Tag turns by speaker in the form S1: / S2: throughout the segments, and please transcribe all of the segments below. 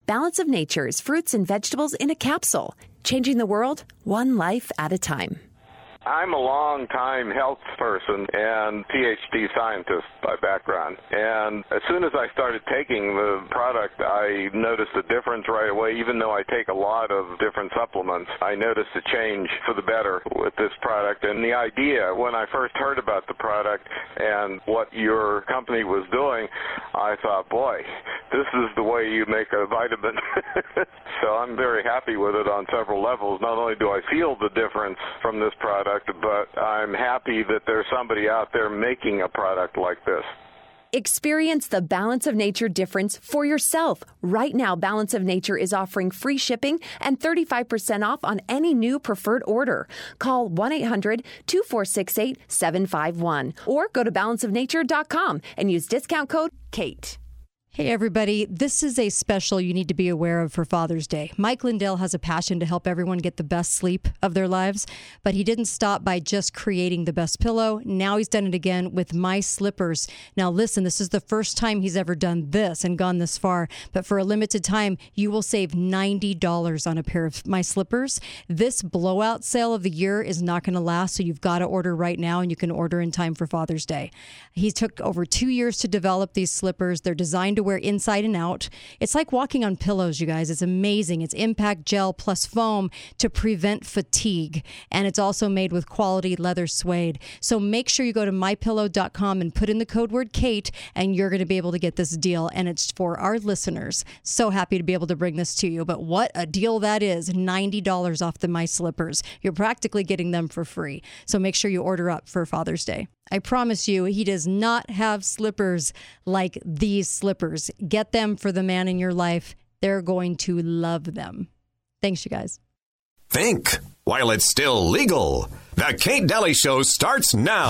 S1: Balance of Nature's fruits and vegetables in a capsule, changing the world one life at a time.
S2: I'm a long-time health person and PhD scientist by background. And as soon as I started taking the product, I noticed a difference right away. Even though I take a lot of different supplements, I noticed a change for the better with this product. And the idea, when I first heard about the product and what your company was doing, I thought, boy, this is the way you make a vitamin. So I'm very happy with it on several levels. Not only do I feel the difference from this product, but I'm happy that there's somebody out there making a product like this.
S1: Experience the Balance of Nature difference for yourself. Right now, Balance of Nature is offering free shipping and 35% off on any new preferred order. Call 1-800-246-8751 or go to balanceofnature.com and use discount code KATE.
S3: Hey, everybody. This is a special you need to be aware of for Father's Day. Mike Lindell has a passion to help everyone get the best sleep of their lives, but he didn't stop by just creating the best pillow. Now he's done it again with My Slippers. Now, listen, this is the first time he's ever done this and gone this far, but for a limited time, you will save $90 on a pair of My Slippers. This blowout sale of the year is not going to last, so you've got to order right now, and you can order in time for Father's Day. He took over 2 years to develop these slippers. They're designed to wear inside and out. It's like walking on pillows, you guys. It's amazing. It's impact gel plus foam to prevent fatigue. And it's also made with quality leather suede. So make sure you go to mypillow.com and put in the code word KATE, and you're going to be able to get this deal. And it's for our listeners. So happy to be able to bring this to you. But what a deal that is. $90 off the My Slippers. You're practically getting them for free. So make sure you order up for Father's Day. I promise you, he does not have slippers like these slippers. Get them for the man in your life. They're going to love them. Thanks, you guys.
S4: Think while it's still legal. The Kate Daly Show starts now.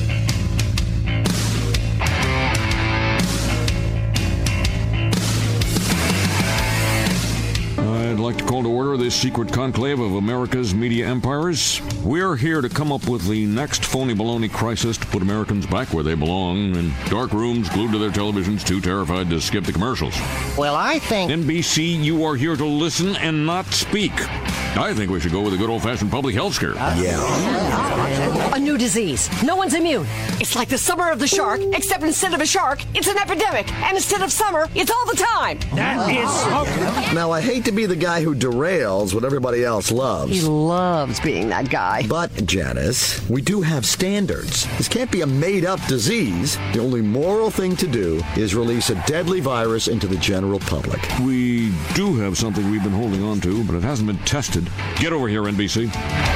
S5: I'd like to call to order this secret conclave of America's media empires. We're here to come up with the next phony baloney crisis to put Americans back where they belong, in dark rooms glued to their televisions, too terrified to skip the commercials.
S6: Well, I think...
S5: NBC, you are here to listen and not speak. I think we should go with a good old-fashioned public health scare.
S6: A new disease. No one's immune. It's like the summer of the shark, except instead of a shark, it's an epidemic. And instead of summer, it's all the time.
S7: That is so...
S8: Now, I hate to be the guy who derails what everybody else loves.
S6: He loves being that guy.
S8: But, Janice, we do have standards. This can't be a made-up disease. The only moral thing to do is release a deadly virus into the general public.
S5: We do have something we've been holding on to, but it hasn't been tested. Get over here, NBC.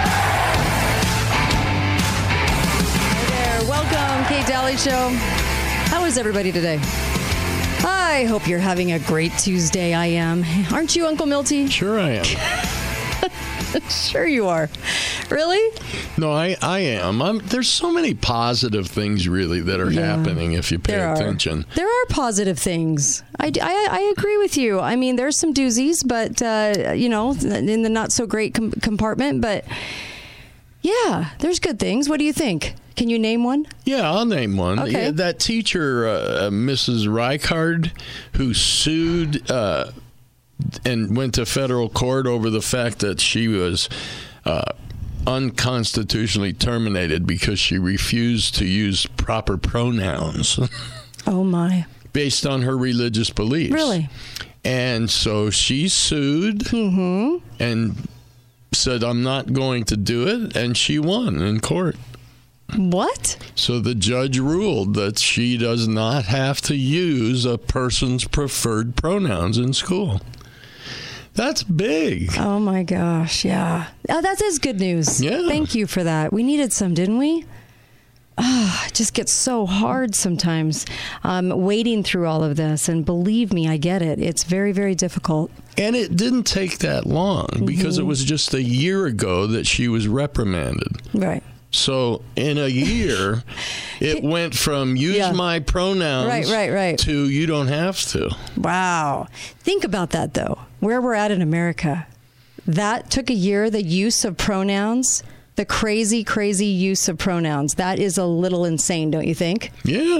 S3: Hey there. Welcome, Kate Daly Show. How is everybody today? I hope you're having a great Tuesday. I am. Aren't you, Uncle Milty?
S9: Sure I am.
S3: Sure you are. Really?
S9: No, I am. There's so many positive things, really, that are happening if you pay attention.
S3: There are positive things. I agree with you. I mean, there's some doozies, but, in the not-so-great compartment. But, yeah, there's good things. What do you think? Can you name one?
S9: Yeah, I'll name one.
S3: Okay.
S9: Yeah, that teacher, Mrs. Reichard, who sued and went to federal court over the fact that she was unconstitutionally terminated because she refused to use proper pronouns.
S3: Oh, my.
S9: Based on her religious beliefs.
S3: Really?
S9: And so she sued and said, I'm not going to do it. And she won in court.
S3: What?
S9: So the judge ruled that she does not have to use a person's preferred pronouns in school. That's big.
S3: Oh, my gosh. Yeah. Oh, that is good news.
S9: Yeah.
S3: Thank you for that. We needed some, didn't we? It just gets so hard sometimes wading through all of this. And believe me, I get it. It's very, very difficult.
S9: And it didn't take that long because it was just a year ago that she was reprimanded.
S3: Right.
S9: So in a year, it went from use my pronouns to you don't have to.
S3: Wow. Think about that, though. Where we're at in America. That took a year, the use of pronouns, the crazy, crazy use of pronouns. That is a little insane, don't you think?
S9: Yeah.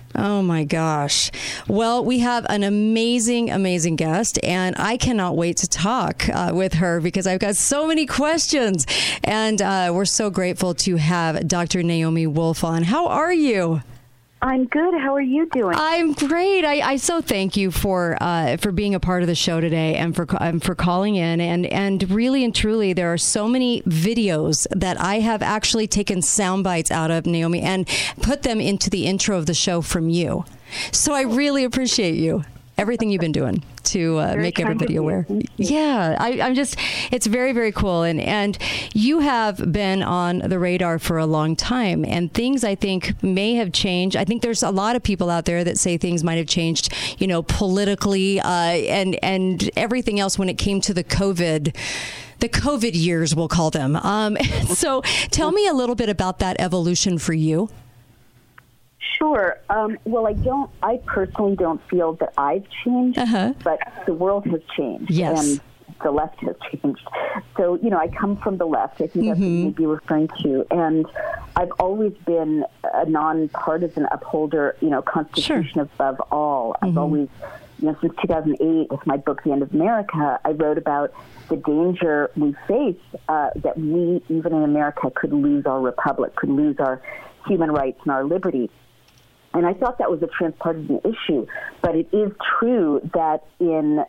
S3: Oh my gosh. Well, we have an amazing, amazing guest, and I cannot wait to talk with her because I've got so many questions. And we're so grateful to have Dr. Naomi Wolf on. How are you?
S7: I'm good. How are you doing?
S3: I'm great. I so thank you for being a part of the show today and for calling in. And really and truly, there are so many videos that I have actually taken sound bites out of, Naomi, and put them into the intro of the show from you. So I really appreciate you. Everything you've been doing to make everybody aware. Yeah, I'm just, it's very, very cool. And you have been on the radar for a long time, and things I think may have changed. I think there's a lot of people out there that say things might have changed, politically and everything else when it came to the COVID years, we'll call them. So tell me a little bit about that evolution for you.
S7: Sure. Well, I personally don't feel that I've changed, but the world has changed.
S3: Yes.
S7: And the left has changed. So, I come from the left. I think that's what you may be referring to. And I've always been a nonpartisan upholder, Constitution above all. I've always, since 2008, with my book, The End of America, I wrote about the danger we face that we, even in America, could lose our republic, could lose our human rights and our liberty. And I thought that was a transpartisan issue, but it is true that since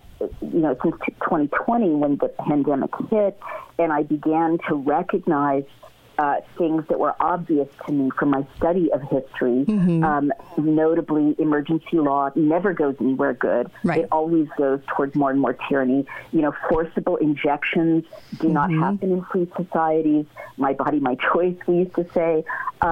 S7: 2020, when the pandemic hit, and I began to recognize things that were obvious to me from my study of history, notably emergency law never goes anywhere good. Right. It always goes towards more and more tyranny. Forcible injections do not happen in free societies. My body, my choice, we used to say.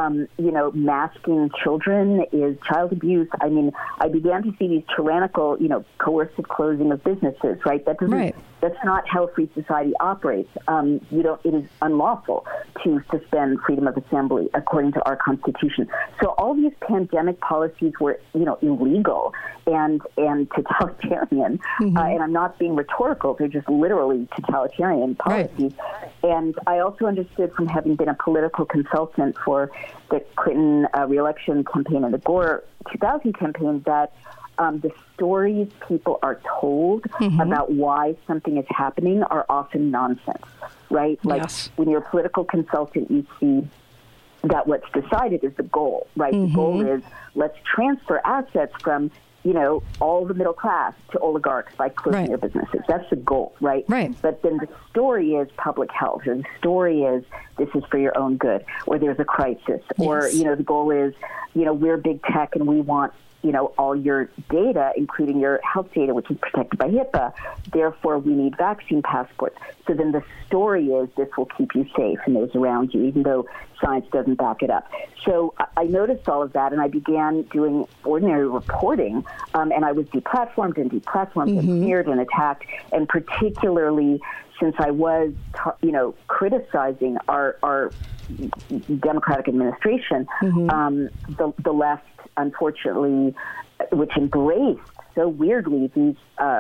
S7: Masking children is child abuse. I mean, I began to see these tyrannical, coercive closing of businesses, right? That's not how free society operates. It is unlawful to suspend freedom of assembly according to our Constitution. So all these pandemic policies were, illegal and totalitarian. And I'm not being rhetorical; they're just literally totalitarian policies. Right. And I also understood from having been a political consultant for the Clinton re-election campaign and the Gore 2000 campaign that the stories people are told about why something is happening are often nonsense, right? Like when you're a political consultant, you see that what's decided is the goal, right? The goal is let's transfer assets from, all the middle class to oligarchs by closing their businesses. That's the goal, right? But then the story is public health, or the story is this is for your own good, or there's a crisis, or, the goal is, we're big tech and we want all your data, including your health data, which is protected by HIPAA. Therefore, we need vaccine passports. So then the story is this will keep you safe and those around you, even though science doesn't back it up. So I noticed all of that, and I began doing ordinary reporting, and I was deplatformed and smeared and attacked, and particularly since I was, criticizing our Democratic administration, the left, unfortunately, which embraced so weirdly these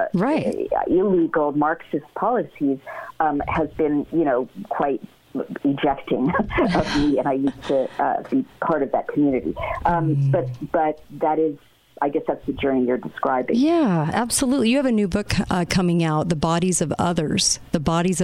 S7: illegal Marxist policies, has been, quite ejecting of me, and I used to be part of that community. But that is, I guess that's the journey you're describing.
S3: Yeah, absolutely. You have a new book coming out, The Bodies of Others, The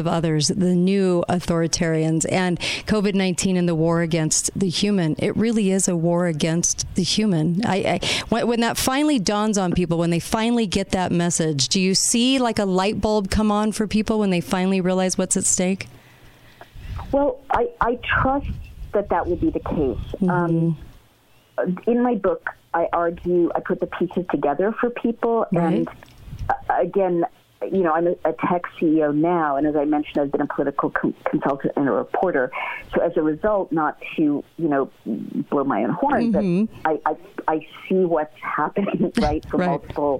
S3: New Authoritarians, and COVID-19 and the war against the human. It really is a war against the human. When that finally dawns on people, when they finally get that message, do you see like a light bulb come on for people when they finally realize what's at stake?
S7: Well, I trust that will be the case. In my book, I put the pieces together for people. And again, I'm a tech CEO now. And as I mentioned, I've been a political consultant and a reporter. So as a result, not to, blow my own horn, but I see what's happening, right, for multiple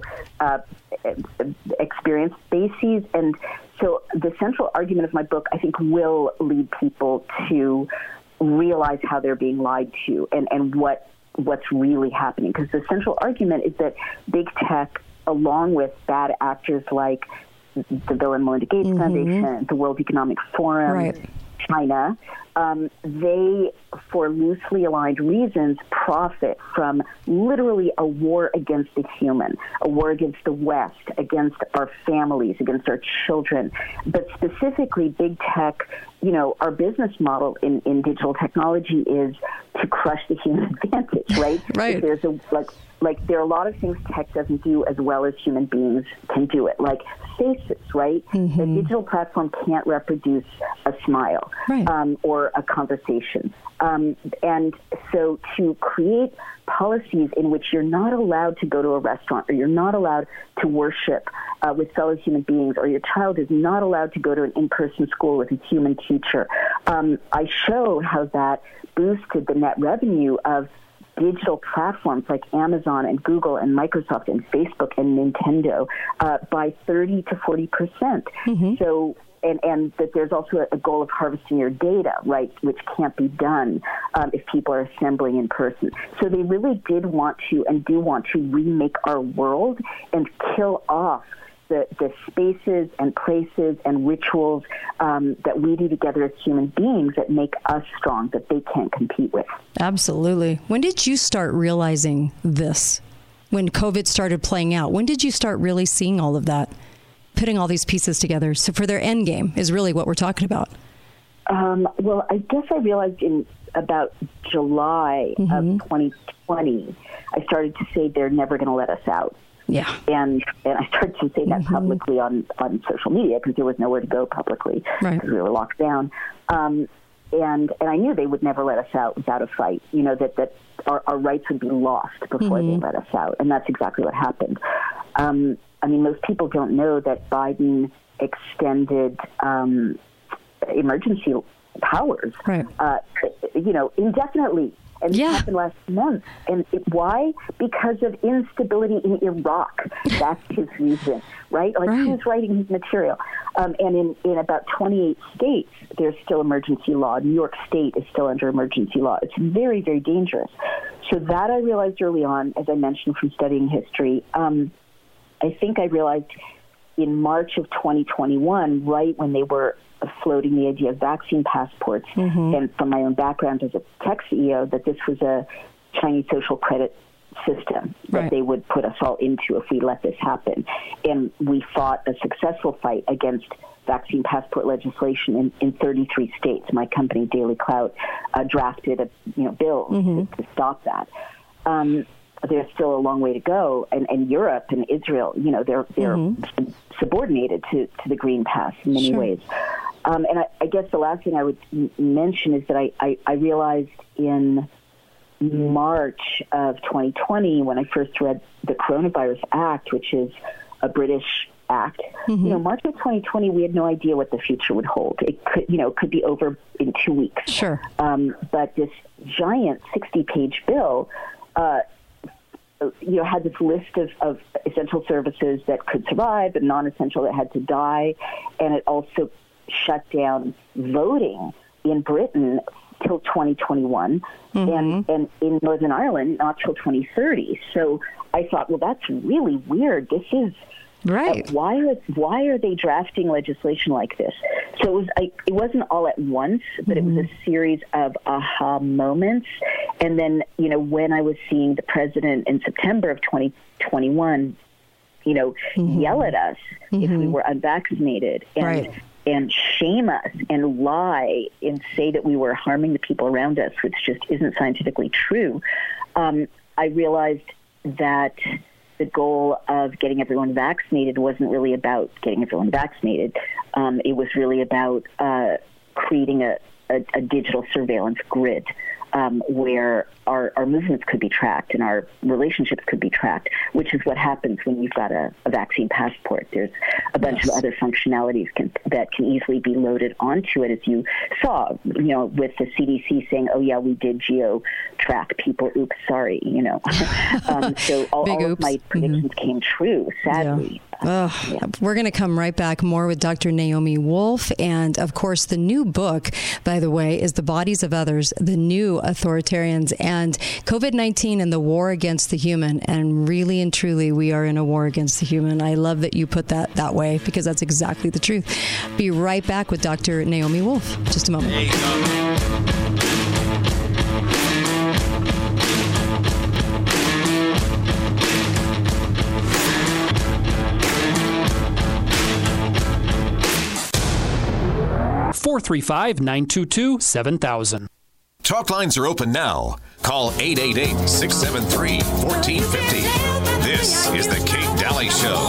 S7: experience bases. And so the central argument of my book, I think, will lead people to realize how they're being lied to and what's really happening. Because the central argument is that big tech, along with bad actors like the Bill and Melinda Gates Foundation, the World Economic Forum, China, they, for loosely aligned reasons, profit from literally a war against the human, a war against the West, against our families, against our children. But specifically, big tech, our business model in digital technology is to crush the human advantage, right?
S3: Right.
S7: There's there are a lot of things tech doesn't do as well as human beings can do it, like faces, right?
S3: Mm-hmm.
S7: A digital platform can't reproduce a smile,
S3: right,
S7: or a conversation. And so to create policies in which you're not allowed to go to a restaurant, or you're not allowed to worship with fellow human beings, or your child is not allowed to go to an in-person school with a human teacher, I show how that boosted the net revenue of digital platforms like Amazon and Google and Microsoft and Facebook and Nintendo by 30 to 40%. Mm-hmm. So, and that there's also a goal of harvesting your data, right, which can't be done if people are assembling in person. So they really did want to and do want to remake our world and kill off the spaces and places and rituals that we do together as human beings that make us strong, that they can't compete with.
S3: Absolutely. When did you start realizing this? When COVID started playing out, when did you start really seeing all of that? Putting all these pieces together. So for their end game is really what we're talking about.
S7: Well, I guess I realized in about July of 2020, I started to say they're never going to let us out.
S3: Yeah.
S7: And I started to say that publicly on social media because there was nowhere to go publicly because we were locked down. And I knew they would never let us out without a fight, that our rights would be lost before they let us out. And that's exactly what happened. Most people don't know that Biden extended emergency powers, indefinitely. And it happened last month. And why? Because of instability in Iraq. That's his reason, right? Who's writing his material? And in about 28 states, there's still emergency law. New York State is still under emergency law. It's very, very dangerous. So that I realized early on, as I mentioned from studying history. I think I realized in March of 2021, right when they were floating the idea of vaccine passports, and from my own background as a tech CEO, that this was a Chinese social credit system that they would put us all into if we let this happen. And we fought a successful fight against vaccine passport legislation in 33 states. My company, Daily Clout, drafted a bill to stop that. There's still a long way to go, and Europe and Israel, they're subordinated to the Green Pass in many ways. And I guess the last thing I would mention is that I realized in March of 2020, when I first read the Coronavirus Act, which is a British act, March of 2020, we had no idea what the future would hold. It could be over in 2 weeks.
S3: Sure.
S7: But this giant 60-page bill had this list of essential services that could survive and non-essential that had to die. And it also shut down voting in Britain till 2021 and in Northern Ireland not till 2030. So I thought, well, that's really weird. This is
S3: right.
S7: Why are they drafting legislation like this? So it wasn't all at once, but it was a series of aha moments. And then, when I was seeing the president in September of 2021, yell at us if we were unvaccinated and shame us and lie and say that we were harming the people around us, which just isn't scientifically true, I realized that the goal of getting everyone vaccinated wasn't really about getting everyone vaccinated. It was really about creating a digital surveillance grid where our movements could be tracked and our relationships could be tracked, which is what happens when you've got a vaccine passport. There's a bunch of other functionalities that can easily be loaded onto it, as you saw, with the CDC saying, oh, yeah, we did geo-track people. Oops, sorry, So all of my predictions came true, sadly.
S3: We're going to come right back more with Dr. Naomi Wolf and, of course, the new book by by the way, is The Bodies of Others, The New Authoritarians, and COVID-19 and the War Against the Human. And really and truly, we are in a war against the human. I love that you put that way, because that's exactly the truth. Be right back with Dr. Naomi Wolf. Just a moment.
S10: 435-922-7000.
S4: Talk lines are open now. Call 888-673-1450. This is the Kate Daly Show.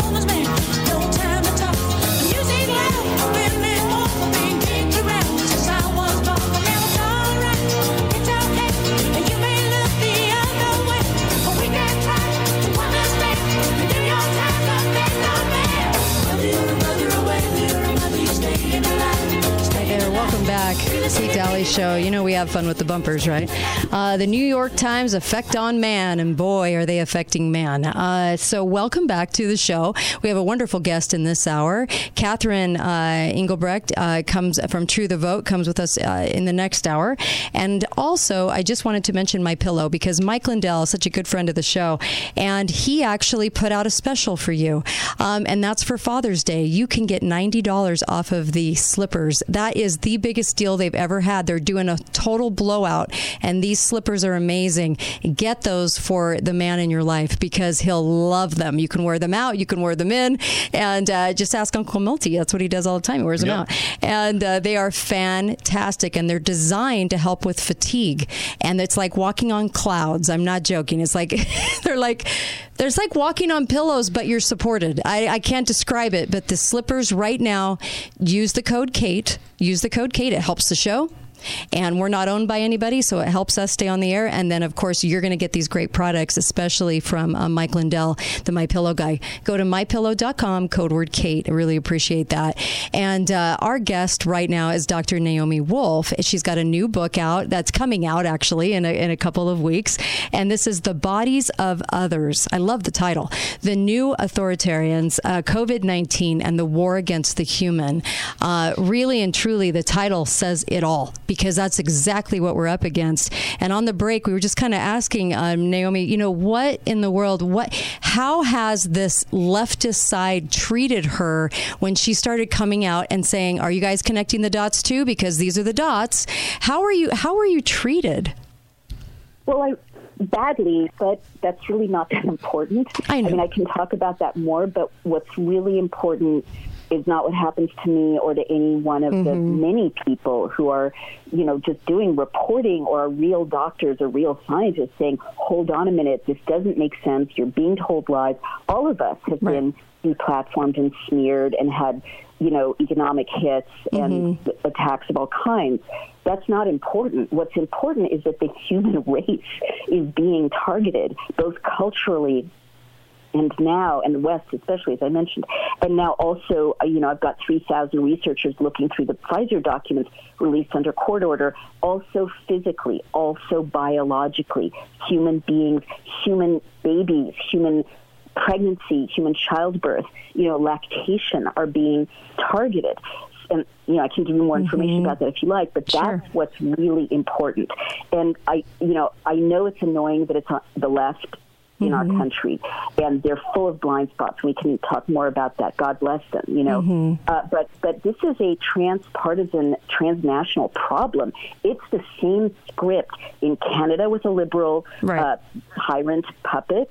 S3: Welcome back. Kate Daly Show. You know we have fun with the bumpers, right? The New York Times effect on man, and boy, are they affecting man. So welcome back to the show. We have a wonderful guest in this hour. Catherine Engelbrecht comes from True the Vote, comes with us in the next hour. And also, I just wanted to mention MyPillow, because Mike Lindell is such a good friend of the show, and he actually put out a special for you, and that's for Father's Day. You can get $90 off of the slippers. That is the biggest deal they've ever had. They're doing a total blowout, and these slippers are amazing. Get those for the man in your life, because he'll love them. You can wear them out, you can wear them in, and just ask Uncle Milty. That's what he does all the time. He wears them out. And they are fantastic, and they're designed to help with fatigue. And it's like walking on clouds. I'm not joking. It's like there's like walking on pillows, but you're supported. I can't describe it, but the slippers right now, use the code Kate. Use the code Kate. It helps the show. And we're not owned by anybody, so it helps us stay on the air. And then, of course, you're going to get these great products, especially from Mike Lindell, the MyPillow guy. Go to MyPillow.com, code word Kate. I really appreciate that. And our guest right now is Dr. Naomi Wolf. She's got a new book out that's coming out, actually, in a couple of weeks. And this is The Bodies of Others. I love the title. The New Authoritarians, COVID-19, and the War Against the Human. Really and truly, the title says it all, because that's exactly what we're up against. And on the break, we were just kind of asking Naomi, you know, what in the world, how has this leftist side treated her when she started coming out and saying, are you guys connecting the dots too? Because these are the dots. How are you treated?
S7: Well, badly, but that's really not that important.
S3: I know.
S7: I mean, I can talk about that more, but what's really important is not what happens to me or to any one of the many people who are, you know, just doing reporting, or are real doctors or real scientists saying, hold on a minute, this doesn't make sense, you're being told lies. All of us have been deplatformed and smeared and had, you know, economic hits and attacks of all kinds. That's not important. What's important is that the human race is being targeted, both culturally and now, and the West especially, as I mentioned. And now also, you know, I've got 3,000 researchers looking through the Pfizer documents released under court order, also physically, also biologically. Human beings, human babies, human pregnancy, human childbirth, you know, lactation are being targeted. And, you know, I can give you more information about that if you like, but that's what's really important. And I know it's annoying that it's on the left in our country, and they're full of blind spots. We can talk more about that. God bless them, you know. But this is a transpartisan, transnational problem. It's the same script in Canada with a liberal tyrant puppet,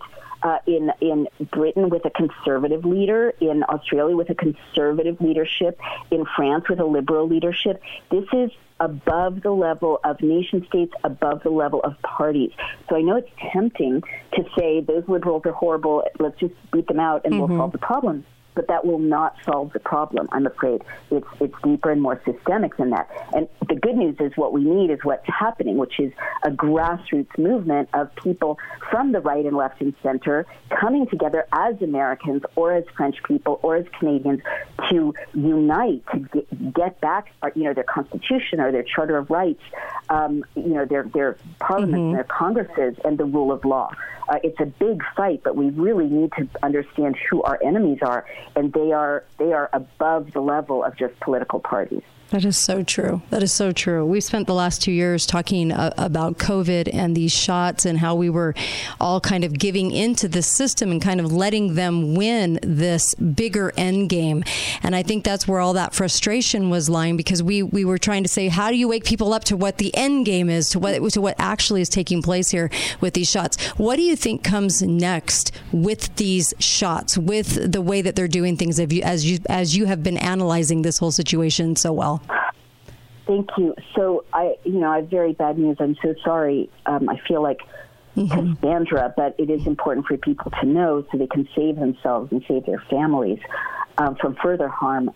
S7: in Britain with a conservative leader, in Australia with a conservative leadership, in France with a liberal leadership. This is above the level of nation states, above the level of parties. So I know it's tempting to say those liberals are horrible, let's just beat them out and we'll solve the problem. But that will not solve the problem, I'm afraid. It's deeper and more systemic than that. And the good news is what we need is what's happening, which is a grassroots movement of people from the right and left and center coming together as Americans or as French people or as Canadians to unite, to get back, you know, their Constitution or their Charter of Rights, you know, their parliaments and their Congresses, and the rule of law. It's a big fight, but we really need to understand who our enemies are and they are above the level of just political parties.
S3: That is so true. That is so true. We spent the last 2 years talking about COVID and these shots and how we were all kind of giving into the system and kind of letting them win this bigger end game. And I think that's where all that frustration was lying, because we were trying to say, how do you wake people up to what the end game is, to what actually is taking place here with these shots? What do you think comes next with these shots, with the way that they're doing things, as you have been analyzing this whole situation so well?
S7: Thank you. So I have very bad news. I'm so sorry. I feel like Cassandra, but it is important for people to know so they can save themselves and save their families from further harm.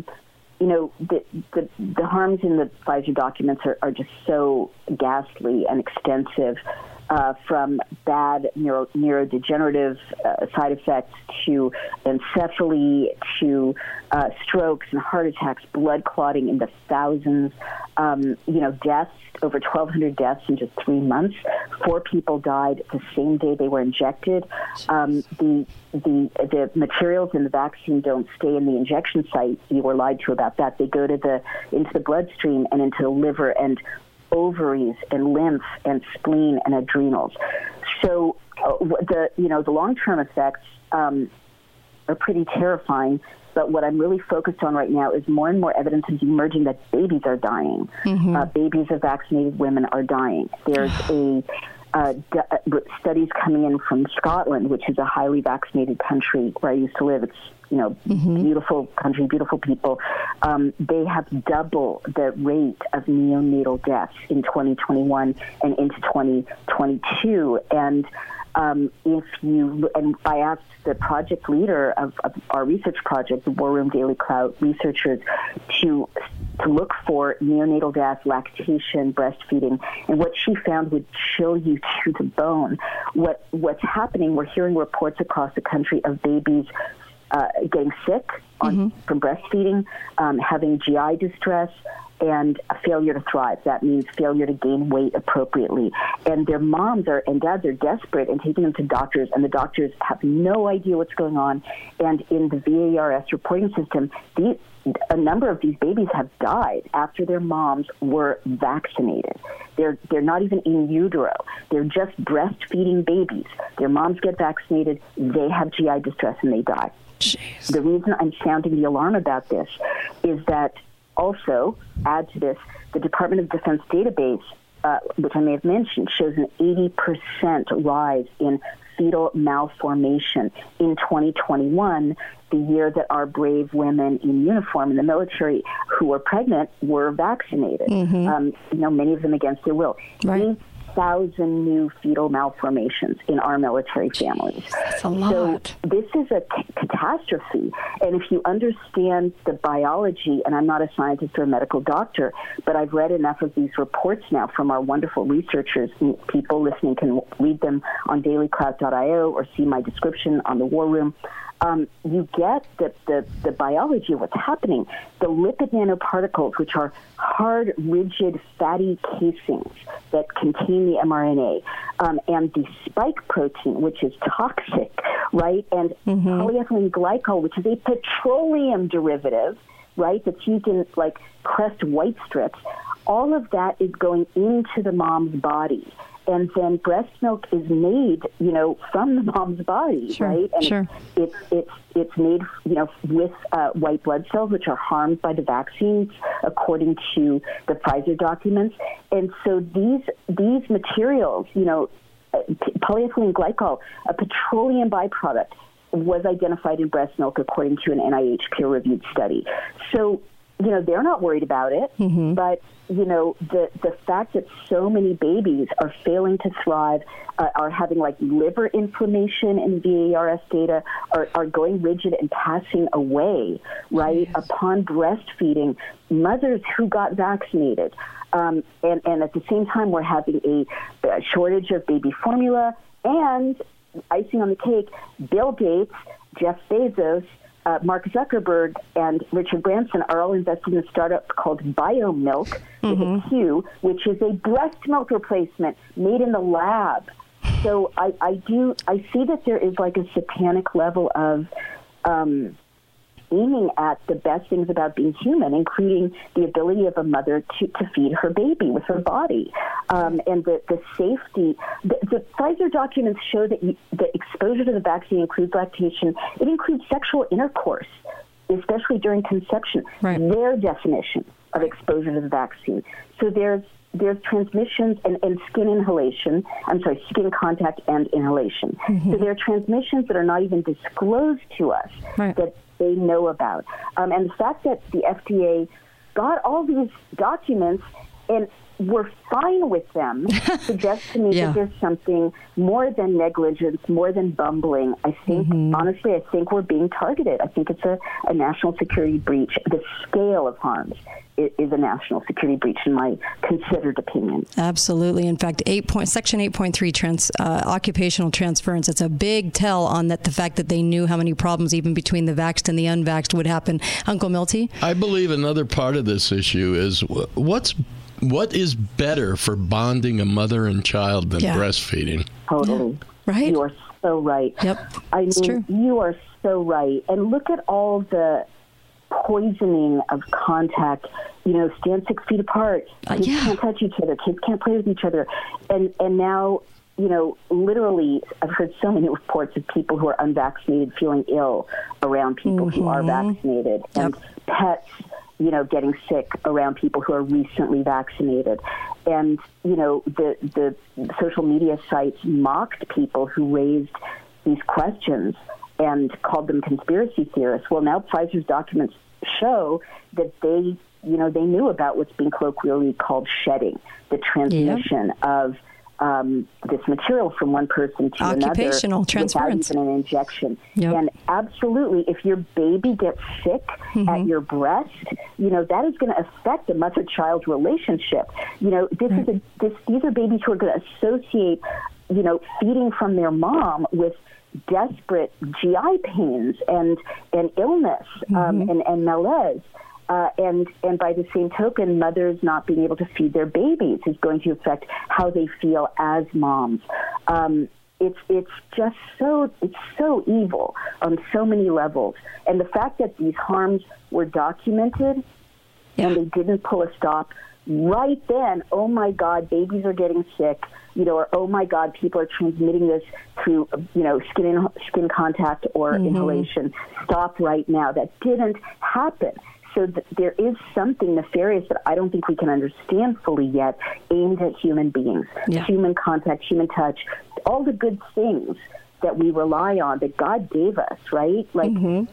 S7: The harms in the Pfizer documents are just so ghastly and extensive. From bad neurodegenerative side effects to encephaly to strokes and heart attacks, blood clotting in the thousands, deaths, over 1,200 deaths in just 3 months. 4 people died the same day they were injected. The materials in the vaccine don't stay in the injection site. You were lied to about that. They go into the bloodstream and into the liver and ovaries and lymph and spleen and adrenals. So the long-term effects are pretty terrifying. But what I'm really focused on right now is more and more evidence is emerging that babies are dying. Babies of vaccinated women are dying. There's studies coming in from Scotland, which is a highly vaccinated country where I used to live. It's beautiful country, beautiful people. They have double the rate of neonatal deaths in 2021 and into 2022. And I asked the project leader of our research project, the War Room Daily Cloud researchers, to look for neonatal death, lactation, breastfeeding, and what she found would chill you to the bone. What's happening? We're hearing reports across the country of babies getting sick from breastfeeding, having GI distress, and a failure to thrive. That means failure to gain weight appropriately. And their moms and dads are desperate and taking them to doctors, and the doctors have no idea what's going on. And in the VAERS reporting system, a number of these babies have died after their moms were vaccinated. They're not even in utero. They're just breastfeeding babies. Their moms get vaccinated, they have GI distress, and they die.
S3: Jeez.
S7: The reason I'm sounding the alarm about this is that also, add to this, the Department of Defense database, which I may have mentioned, shows an 80% rise in fetal malformation in 2021, the year that our brave women in uniform in the military who were pregnant were vaccinated, many of them against their will.
S3: Right.
S7: 8,000 new fetal malformations in our military families.
S3: That's a lot.
S7: So this is a catastrophe. And if you understand the biology, and I'm not a scientist or a medical doctor, but I've read enough of these reports now from our wonderful researchers. People listening can read them on dailycloud.io or see my description on the War Room. You get the biology of what's happening. The lipid nanoparticles, which are hard, rigid, fatty casings that contain the mRNA, and the spike protein, which is toxic, right? And polyethylene glycol, which is a petroleum derivative, right, that's used in, like, Crest white strips. All of that is going into the mom's body. And then breast milk is made, from the mom's body, right? And it's made, with white blood cells, which are harmed by the vaccines, according to the Pfizer documents. And so these materials, polyethylene glycol, a petroleum byproduct, was identified in breast milk according to an NIH peer-reviewed study. So, they're not worried about it, but, the fact that so many babies are failing to thrive, are having, liver inflammation in VAERS data, are going rigid and passing away, right, upon breastfeeding, mothers who got vaccinated. And at the same time, we're having a shortage of baby formula, and icing on the cake, Bill Gates, Jeff Bezos, Mark Zuckerberg, and Richard Branson are all invested in a startup called BioMilk, with a Q, which is a breast milk replacement made in the lab. So I see that there is like a satanic level of aiming at the best things about being human, including the ability of a mother to feed her baby with her body, and the safety. The Pfizer documents show that the exposure to the vaccine includes lactation. It includes sexual intercourse, especially during conception.
S3: Right.
S7: Their definition of exposure to the vaccine. So there's transmissions and skin contact and inhalation. So there are transmissions that are not even disclosed to us that they know about. And the fact that the FDA got all these documents and we're fine with them suggests to me that there's something more than negligence, more than bumbling. I think, honestly, I think we're being targeted. I think it's a national security breach. The scale of harms is a national security breach, in my considered opinion.
S3: Absolutely. In fact, Section 8.3 occupational transference, it's a big tell on that. The fact that they knew how many problems even between the vaxxed and the unvaxxed would happen. Uncle Milty?
S9: I believe another part of this issue is what is better for bonding a mother and child than breastfeeding?
S7: Totally.
S3: Right?
S7: You are so right.
S3: Yep.
S7: It's true. You are so right. And look at all the poisoning of contact. Stand 6 feet apart. Kids can't touch each other. Kids can't play with each other. And now, literally, I've heard so many reports of people who are unvaccinated feeling ill around people who are vaccinated. And pets, getting sick around people who are recently vaccinated. And, the social media sites mocked people who raised these questions and called them conspiracy theorists. Well, now Pfizer's documents show that they knew about what's being colloquially called shedding, the transmission of this material from one person to
S3: occupational transference
S7: without even an injection. And absolutely, if your baby gets sick at your breast, that is going to affect the mother-child relationship. These are babies who are going to associate, feeding from their mom with desperate GI pains and illness and malaise. And by the same token, mothers not being able to feed their babies is going to affect how they feel as moms. It's just so evil on so many levels. And the fact that these harms were documented and they didn't pull a stop right then, oh my God, babies are getting sick, or oh my God, people are transmitting this through, skin contact or inhalation. Stop right now. That didn't happen. So there is something nefarious that I don't think we can understand fully yet, aimed at human beings, human contact, human touch, all the good things that we rely on, that God gave us, right? Like,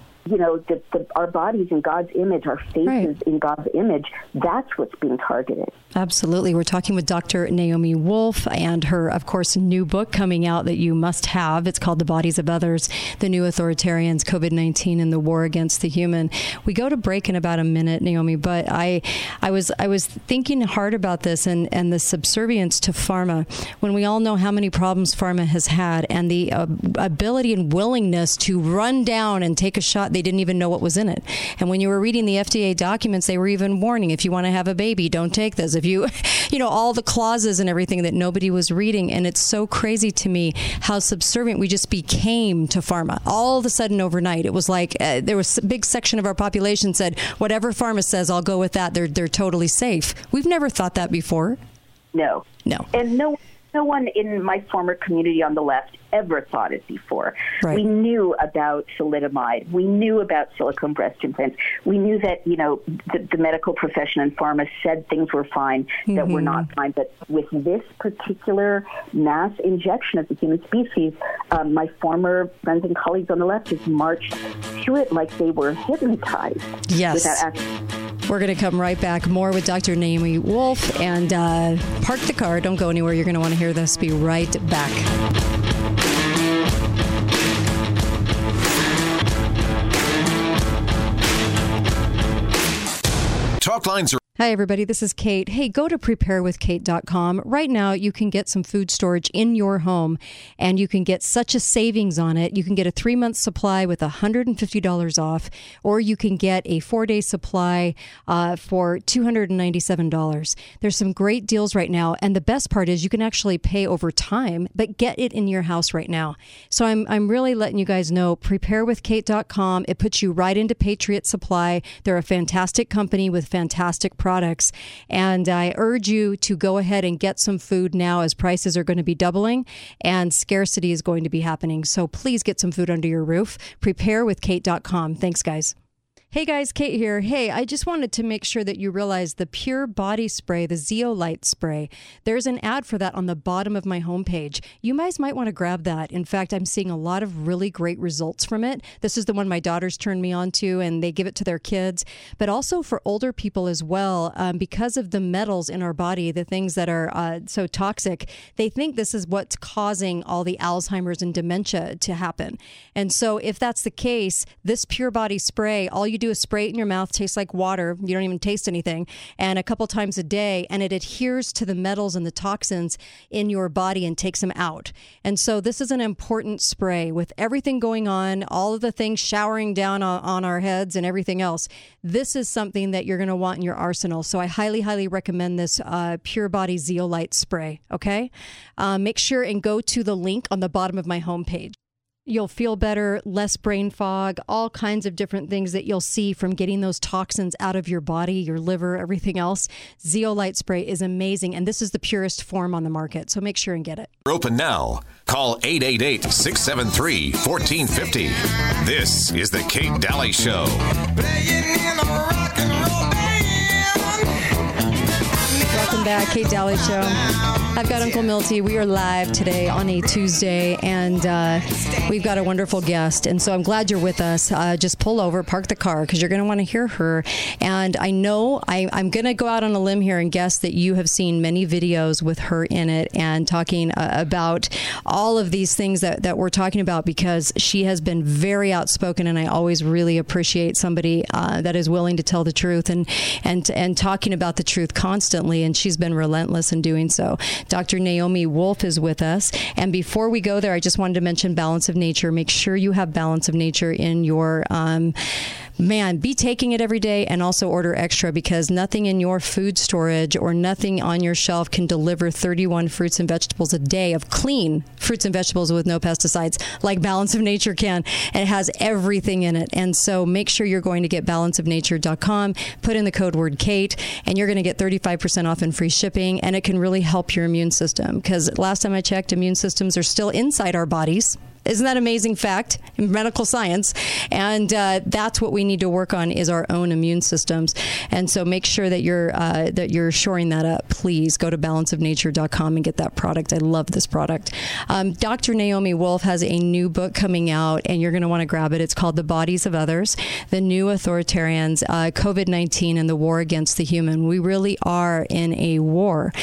S7: our bodies in God's image, our faces in God's image, that's what's being targeted.
S3: Absolutely. We're talking with Dr. Naomi Wolf and her, of course, new book coming out that you must have. It's called The Bodies of Others, The New Authoritarians, COVID-19 and the War Against the Human. We go to break in about a minute, Naomi, but I was thinking hard about this and the subservience to pharma, when we all know how many problems pharma has had and the ability and willingness to run down and take a shot. They didn't even know what was in it. And when you were reading the FDA documents, they were even warning, if you want to have a baby, don't take this. If you all the clauses and everything that nobody was reading. And it's so crazy to me how subservient we just became to pharma. All of a sudden overnight, it was like there was a big section of our population said, whatever pharma says, I'll go with that. They're totally safe. We've never thought that before.
S7: No. And no one in my former community on the left ever thought it before. Right. We knew about thalidomide. We knew about silicone breast implants. We knew that, the medical profession and pharma said things were fine, that were not fine. But with this particular mass injection of the human species, my former friends and colleagues on the left just marched to it like they were hypnotized.
S3: Yes. We're going to come right back. More with Dr. Naomi Wolf. And park the car. Don't go anywhere. You're going to want to hear this. Be right back.
S4: Talk lines are
S3: Hi, everybody. This is Kate. Hey, go to preparewithkate.com. Right now, you can get some food storage in your home, and you can get such a savings on it. You can get a 3-month supply with $150 off, or you can get a 4-day supply for $297. There's some great deals right now, and the best part is you can actually pay over time, but get it in your house right now. So I'm really letting you guys know, preparewithkate.com. It puts you right into Patriot Supply. They're a fantastic company with fantastic products, and I urge you to go ahead and get some food now, as prices are going to be doubling and scarcity is going to be happening. So please get some food under your roof. Preparewithkate.com. Thanks, guys. Hey guys, Kate here. Hey, I just wanted to make sure that you realize the Pure Body Spray, the Zeolite Spray. There's an ad for that on the bottom of my homepage. You guys might want to grab that. In fact, I'm seeing a lot of really great results from it. This is the one my daughters turned me on to, and they give it to their kids, but also for older people as well. Because of the metals in our body, the things that are so toxic, they think this is what's causing all the Alzheimer's and dementia to happen. And so if that's the case, this Pure Body Spray, all you do is spray it in your mouth, tastes like water, you don't even taste anything, and a couple times a day, and it adheres to the metals and the toxins in your body and takes them out. And so this is an important spray with everything going on, all of the things showering down on our heads and everything else. This is something that you're going to want in your arsenal. So I highly, highly recommend this Pure Body Zeolite Spray, okay? Make sure and go to the link on the bottom of my homepage. You'll feel better, less brain fog, all kinds of different things that you'll see from getting those toxins out of your body, your liver, everything else. Zeolite Spray is amazing, and this is the purest form on the market, so make sure and get it.
S4: We're open now. Call 888-673-1450. This is the Kate Daly Show.
S3: Welcome back, Kate Daly Show. I've got Uncle Milty. We are live today on a Tuesday, and we've got a wonderful guest. And so I'm glad you're with us. Just pull over, park the car, because you're going to want to hear her. And I know I'm going to go out on a limb here and guess that you have seen many videos with her in it and talking about all of these things that we're talking about, because she has been very outspoken, and I always really appreciate somebody that is willing to tell the truth and talking about the truth constantly. And she's been relentless in doing so. Dr. Naomi Wolf is with us. And before we go there, I just wanted to mention Balance of Nature. Make sure you have Balance of Nature in your be taking it every day, and also order extra, because nothing in your food storage or nothing on your shelf can deliver 31 fruits and vegetables a day of clean fruits and vegetables with no pesticides like Balance of Nature can. And it has everything in it. And so make sure you're going to get balanceofnature.com, put in the code word Kate, and you're going to get 35% off and free shipping. And it can really help your immune system, because last time I checked, immune systems are still inside our bodies. Isn't that an amazing fact in medical science? And that's what we need to work on, is our own immune systems. And so make sure that you're shoring that up. Please go to balanceofnature.com and get that product. I love this product. Dr. Naomi Wolf has a new book coming out, and you're going to want to grab it. It's called The Bodies of Others, The New Authoritarians, COVID-19 and the War Against the Human. We really are in a war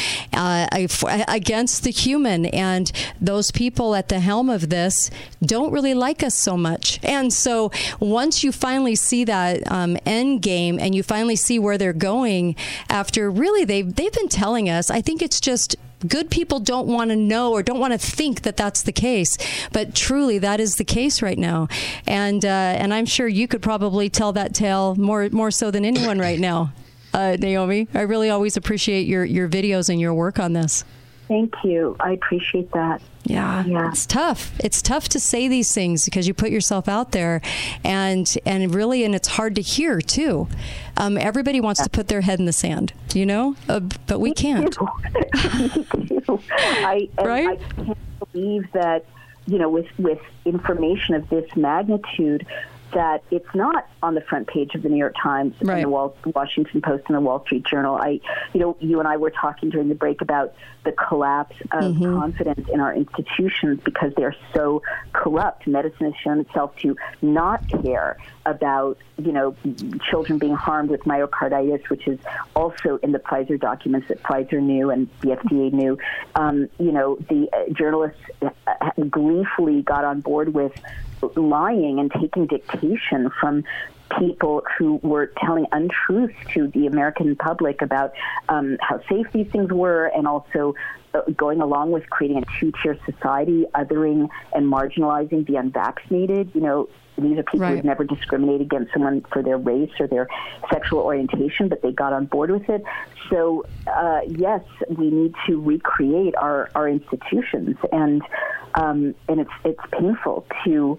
S3: against the human, and those people at the helm of this don't really like us so much. And so once you finally see that end game, and you finally see where they're going after, really they've been telling us, I think it's just good people don't want to know or don't want to think that that's the case, but truly that is the case right now. And I'm sure you could probably tell that tale more so than anyone right now, Naomi. I really always appreciate your videos and your work on this.
S7: Thank you. I appreciate that.
S3: Yeah, it's tough. It's tough to say these things because you put yourself out there, and it's hard to hear too. Everybody wants to put their head in the sand, but we can't.
S7: Me too. I can't believe that, with information of this magnitude, that it's not on the front page of the New York Times and the Washington Post and the Wall Street Journal. You and I were talking during the break about the collapse of confidence in our institutions because they are so corrupt. Medicine has shown itself to not care about, children being harmed with myocarditis, which is also in the Pfizer documents that Pfizer knew and the FDA knew. The journalists gleefully got on board with lying and taking dictation from people who were telling untruths to the American public about how safe these things were, and also going along with creating a two-tier society, othering and marginalizing the unvaccinated. You know, these are people who've never discriminated against someone for their race or their sexual orientation, but they got on board with it. So, yes, we need to recreate our institutions, and it's painful to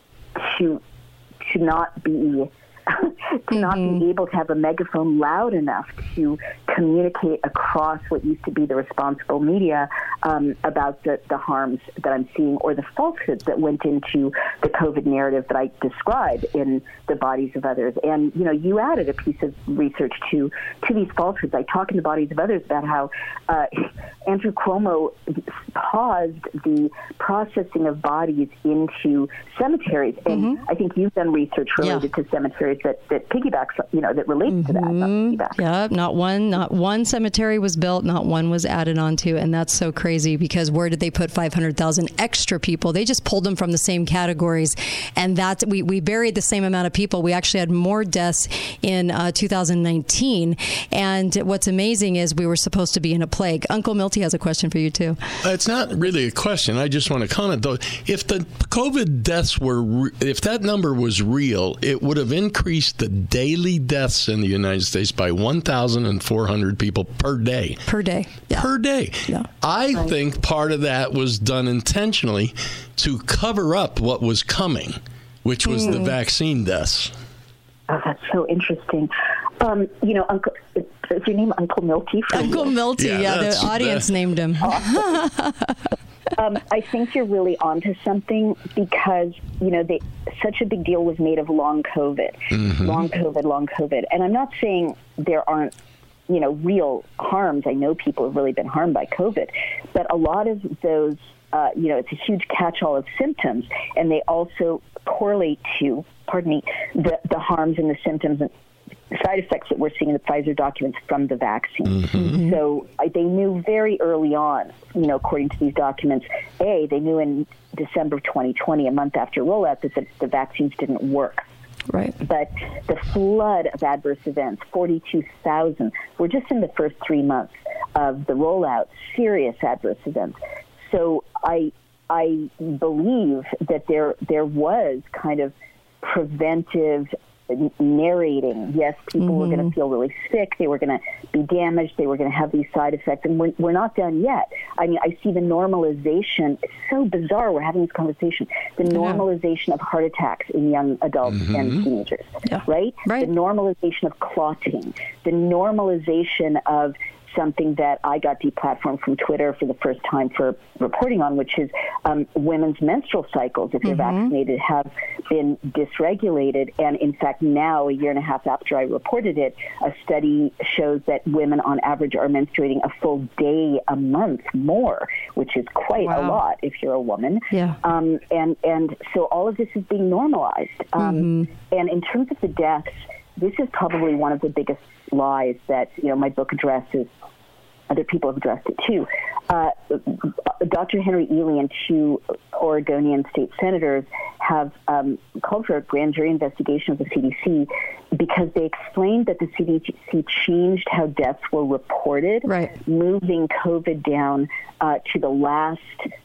S7: not be not be able to have a megaphone loud enough to communicate across what used to be the responsible media about the harms that I'm seeing, or the falsehoods that went into the COVID narrative that I described in the bodies of others. And, you know, you added a piece of research to these falsehoods. I talk in the bodies of others about how Andrew Cuomo paused the processing of bodies into cemeteries. And I think you've done research related to cemeteries that piggybacks, you know, that relates to that.
S3: Yeah, not one cemetery was built, not one was added onto, and that's so crazy, because where did they put 500,000 extra people? They just pulled them from the same categories, and that's we buried the same amount of people. We actually had more deaths in 2019, and what's amazing is we were supposed to be in a plague. Uncle Milty has a question for you too.
S9: It's not really a question. I just want to comment though. If the COVID deaths if that number was real, it would have increased the daily deaths in the United States by 1,400 people per day.
S3: Per day. Yeah.
S9: Per day.
S3: Yeah.
S9: I think part of that was done intentionally to cover up what was coming, which was the vaccine deaths.
S7: Oh, that's so interesting. You know, Uncle, is your name Uncle Milty?
S3: Uncle Milty, yeah, the audience named him.
S7: I think you're really onto something, because, you know, such a big deal was made of long COVID, long COVID. And I'm not saying there aren't, you know, real harms. I know people have really been harmed by COVID, but a lot of those, you know, it's a huge catch-all of symptoms, and they also correlate to, the harms and the symptoms and side effects that we're seeing in the Pfizer documents from the vaccine. So they knew very early on, you know, according to these documents, they knew in December of 2020, a month after rollout, that the vaccines didn't work.
S3: Right.
S7: But the flood of adverse events, 42,000, were just in the first 3 months of the rollout, serious adverse events. So I believe that there was kind of preventive narrating. Yes, people were going to feel really sick. They were going to be damaged. They were going to have these side effects. And we're not done yet. I mean, I see the normalization. It's so bizarre we're having this conversation. The normalization of heart attacks in young adults and teenagers, right? The normalization of clotting. The normalization of something that I got deplatformed from Twitter for the first time for reporting on, which is women's menstrual cycles, if you're vaccinated, have been dysregulated. And in fact, now, a year and a half after I reported it, a study shows that women on average are menstruating a full day a month more, which is quite a lot if you're a woman.
S3: Yeah.
S7: And so all of this is being normalized. And in terms of the deaths, this is probably one of the biggest lies that, you know, my book addresses. Other people have addressed it too. Dr. Henry Ely and 2 Oregonian state senators have called for a grand jury investigation of the CDC because they explained that the CDC changed how deaths were reported, moving COVID down to the last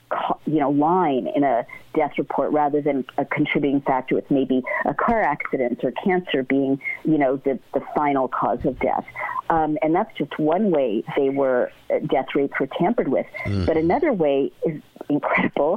S7: line in a death report rather than a contributing factor with maybe a car accident or cancer being, the final cause of death. And that's just one way death rates were tampered with. But another way is incredible.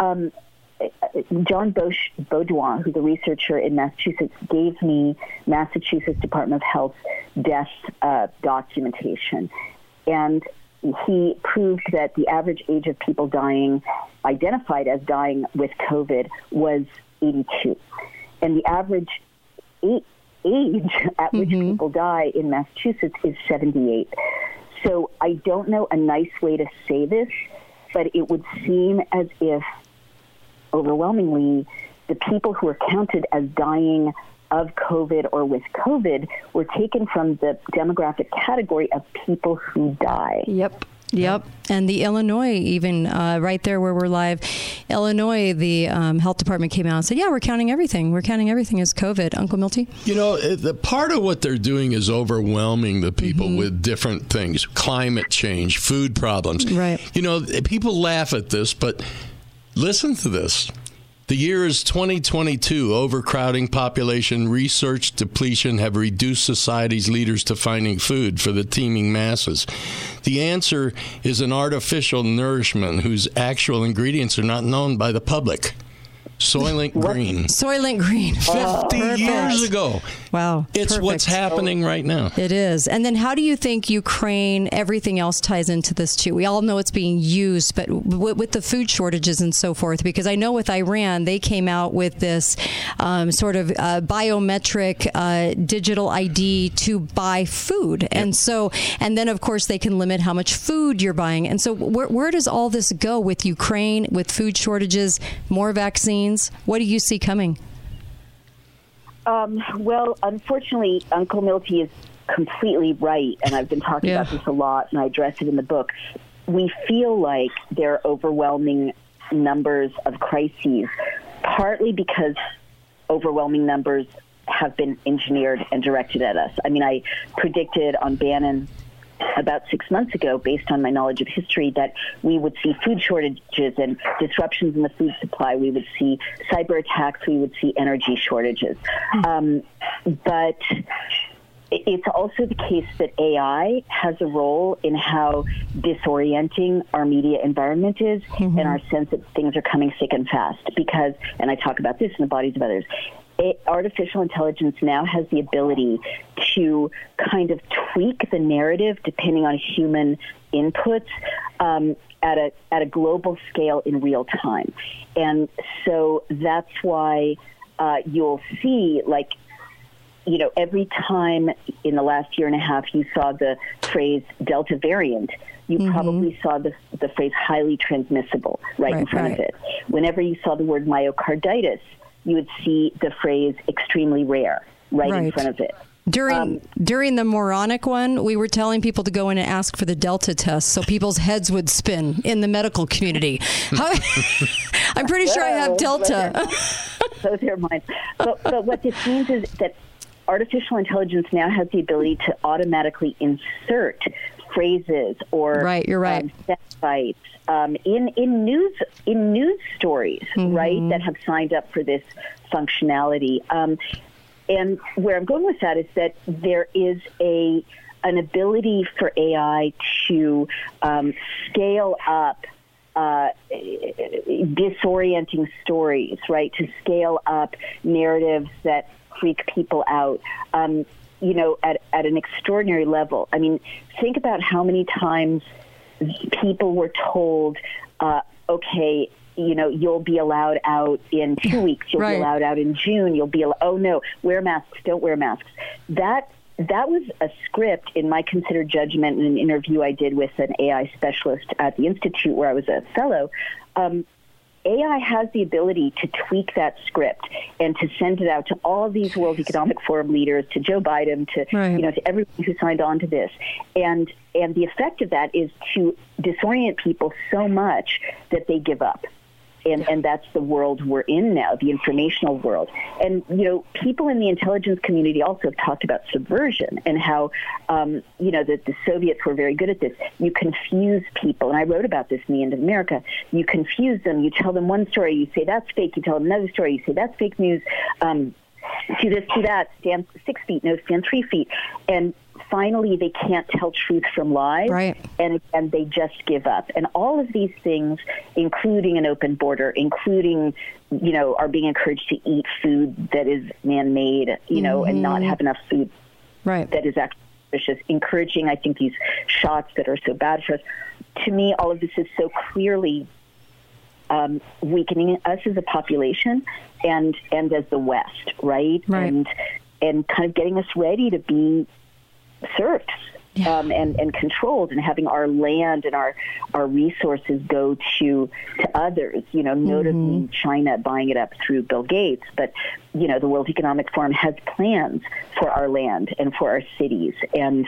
S7: John Beaudoin, who's a researcher in Massachusetts, gave me Massachusetts Department of Health death documentation. And he proved that the average age of people identified as dying with COVID, was 82. And the average age at which people die in Massachusetts is 78. So I don't know a nice way to say this, but it would seem as if overwhelmingly the people who are counted as dying of COVID or with COVID were taken from the demographic category of people who die.
S3: Yep. Yep. And the Illinois, even right there where we're live, Illinois, the health department came out and said, yeah, we're counting everything. We're counting everything as COVID. Uncle Milty?
S9: The part of what they're doing is overwhelming the people with different things. Climate change, food problems.
S3: Right.
S9: People laugh at this, but listen to this. The year is 2022. Overcrowding, population, research depletion have reduced society's leaders to finding food for the teeming masses. The answer is an artificial nourishment whose actual ingredients are not known by the public. Soylent Green.
S3: Soylent Green.
S9: 50 years ago.
S3: Wow.
S9: It's what's happening right now.
S3: It is. And then how do you think Ukraine, everything else ties into this too? We all know it's being used, but with the food shortages and so forth, because I know with Iran, they came out with this sort of biometric digital ID to buy food. Yep. And then of course they can limit how much food you're buying. And so where does all this go with Ukraine, with food shortages, more vaccines? What do you see coming?
S7: Well, unfortunately, Uncle Milty is completely right, and I've been talking about this a lot, and I address it in the book. We feel like there are overwhelming numbers of crises, partly because overwhelming numbers have been engineered and directed at us. I mean, I predicted on Bannon about 6 months ago, based on my knowledge of history, that we would see food shortages and disruptions in the food supply. We would see cyber attacks. We would see energy shortages. But it's also the case that AI has a role in how disorienting our media environment is and our sense that things are coming thick and fast. Because, and I talk about this in the bodies of others, artificial intelligence now has the ability to kind of tweak the narrative depending on human inputs at a global scale in real time. And so that's why you'll see, every time in the last year and a half you saw the phrase Delta variant, you probably saw the phrase highly transmissible right in front of it. Whenever you saw the word myocarditis, you would see the phrase extremely rare right in front of it.
S3: During the moronic one, we were telling people to go in and ask for the Delta test so people's heads would spin in the medical community. I'm pretty sure I have Delta.
S7: Those are mine. But what this means is that artificial intelligence now has the ability to automatically insert phrases or set bites in news stories, right, that have signed up for this functionality. And where I'm going with that is that there is an ability for AI to scale up disorienting stories, right, to scale up narratives that freak people out, at an extraordinary level. I mean, think about how many times people were told, okay, you'll be allowed out in 2 weeks, you'll be allowed out in June, oh no, wear masks, don't wear masks. That was a script, in my considered judgment, in an interview I did with an AI specialist at the Institute where I was a fellow. AI has the ability to tweak that script and to send it out to all of these World Economic Forum leaders, to Joe Biden, to to everyone who signed on to this. And the effect of that is to disorient people so much that they give up. And that's the world we're in now, the informational world. And, people in the intelligence community also have talked about subversion and how, that the Soviets were very good at this. You confuse people. And I wrote about this in The End of America. You confuse them. You tell them one story. You say, that's fake. You tell them another story. You say, that's fake news. Do this, do that. Stand 6 feet. No, stand 3 feet. And finally, they can't tell truth from lies, and they just give up. And all of these things, including an open border, including, are being encouraged to eat food that is man-made, and not have enough food that is actually nutritious, encouraging, I think, these shots that are so bad for us. To me, all of this is so clearly weakening us as a population and as the West, right? And kind of getting us ready to be serfs and controlled, and having our land and our resources go to others, notably China buying it up through Bill Gates. But, the World Economic Forum has plans for our land and for our cities, and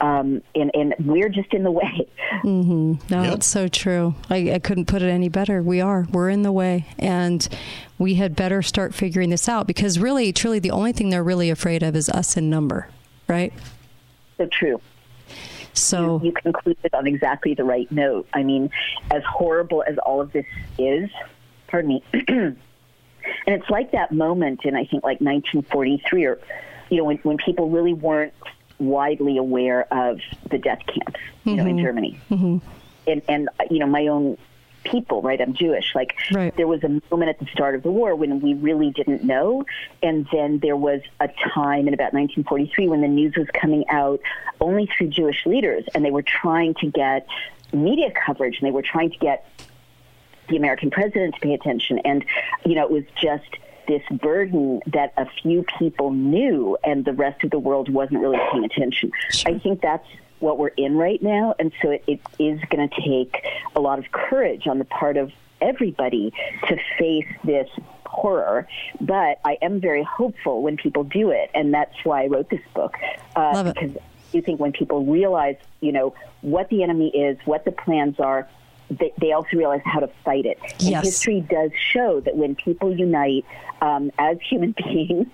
S7: we're just in the way.
S3: No, it's so true. I couldn't put it any better. We're in the way, and we had better start figuring this out, because really, truly, the only thing they're really afraid of is us in number, right?
S7: So true.
S3: So
S7: you concluded on exactly the right note. I mean, as horrible as all of this is, pardon me, and it's like that moment in, I think, like 1943, or, when people really weren't widely aware of the death camps, in Germany. And my own people, right? I'm Jewish. There was a moment at the start of the war when we really didn't know. And then there was a time in about 1943 when the news was coming out only through Jewish leaders, and they were trying to get media coverage, and they were trying to get the American president to pay attention. And, it was just this burden that a few people knew, and the rest of the world wasn't really paying attention. Sure. I think that's what we're in right now, and so it is going to take a lot of courage on the part of everybody to face this horror. But I am very hopeful when people do it, and that's why I wrote this book. Because I think when people realize, what the enemy is, what the plans are, they also realize how to fight it. And history does show that when people unite as human beings,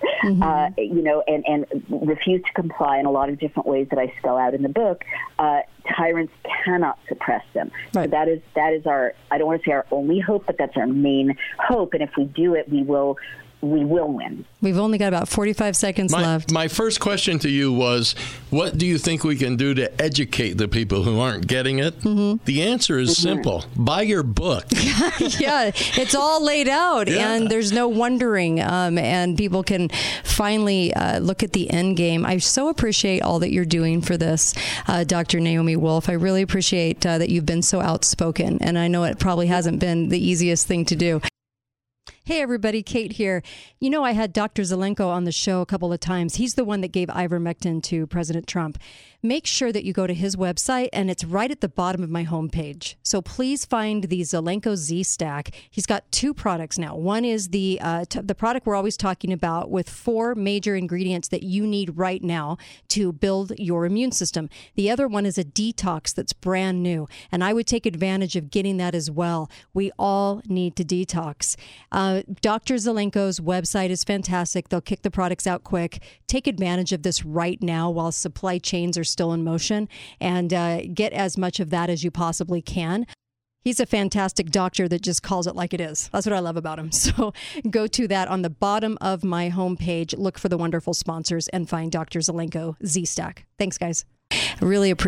S7: and refuse to comply in a lot of different ways that I spell out in the book, tyrants cannot suppress them. Right. So that is our, I don't want to say our only hope, but that's our main hope. And if we do it, we will win.
S3: We've only got about 45 seconds left.
S9: My first question to you was, what do you think we can do to educate the people who aren't getting it? The answer is simple. Buy your book.
S3: Yeah, it's all laid out, and there's no wondering, and people can finally look at the end game. I so appreciate all that you're doing for this, Dr. Naomi Wolf. I really appreciate that you've been so outspoken, and I know it probably hasn't been the easiest thing to do. Hey, everybody, Kate here. I had Dr. Zelenko on the show a couple of times. He's the one that gave ivermectin to President Trump. Make sure that you go to his website, and it's right at the bottom of my homepage. So please find the Zelenko Z-Stack. He's got two products now. One is the product we're always talking about with 4 major ingredients that you need right now to build your immune system. The other one is a detox that's brand new, and I would take advantage of getting that as well. We all need to detox. Dr. Zelenko's website is fantastic. They'll kick the products out quick. Take advantage of this right now while supply chains are still in motion, and get as much of that as you possibly can. He's a fantastic doctor that just calls it like it is. That's what I love about him. So go to that on the bottom of my homepage. Look for the wonderful sponsors and find Dr. Zelenko Z-Stack. Thanks, guys. I really appreciate